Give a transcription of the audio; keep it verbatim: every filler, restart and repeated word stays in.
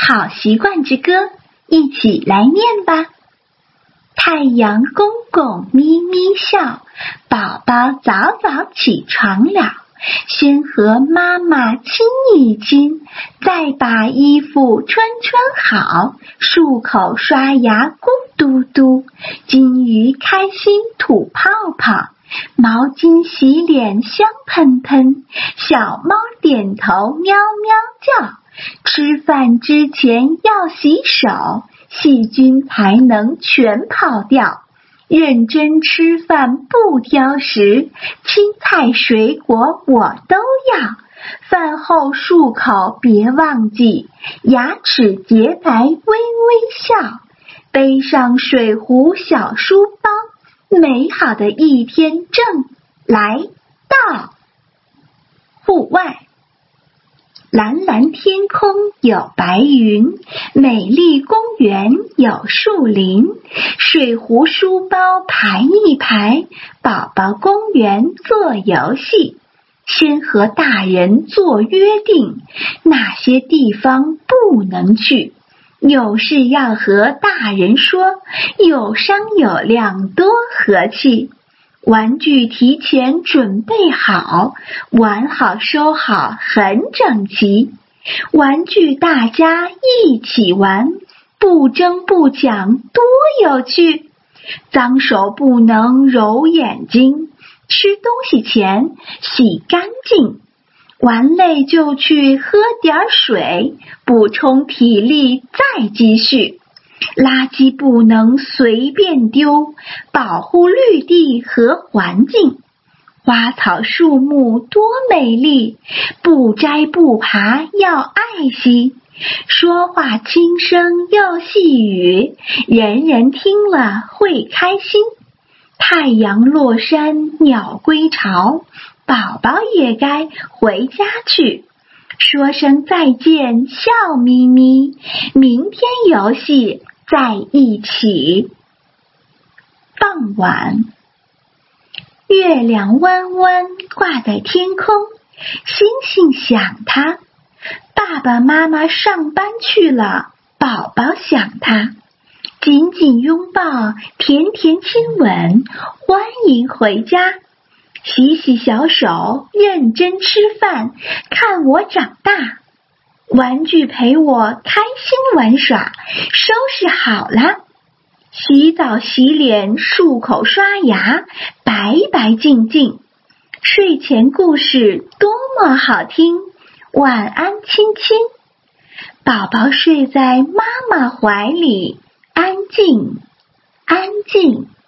好习惯之歌，一起来念吧。太阳公公咪咪笑，宝宝早早起床了，先和妈妈亲一亲，再把衣服穿穿好，漱口刷牙咕嘟嘟，金鱼开心吐泡泡，毛巾洗脸香喷喷，小猫点头喵喵叫，吃饭之前要洗手，细菌才能全跑掉。认真吃饭不挑食，青菜水果我都要，饭后漱口别忘记，牙齿洁白微微笑，背上水壶小书包，美好的一天正来到。户外，蓝蓝天空有白云，美丽公园有树林，水壶书包排一排，宝宝公园做游戏，先和大人做约定，哪些地方不能去，有事要和大人说，有商有量多和气。玩具提前准备好，玩好收好很整齐，玩具大家一起玩，不争不抢多有趣。脏手不能揉眼睛，吃东西前洗干净，玩累就去喝点水，补充体力再继续。垃圾不能随便丢，保护绿地和环境。花草树木多美丽，不摘不爬要爱惜。说话轻声又细语，人人听了会开心。太阳落山鸟归巢，宝宝也该回家去。说声再见笑眯眯，明天游戏在一起。傍晚，月亮弯弯挂在天空，星星想他。爸爸妈妈上班去了，宝宝想他。紧紧拥抱，甜甜亲吻，欢迎回家。洗洗小手，认真吃饭，看我长大。玩具陪我开心玩耍，收拾好了。洗澡洗脸，漱口刷牙，白白净净。睡前故事多么好听，晚安亲亲。宝宝睡在妈妈怀里，安静，安静。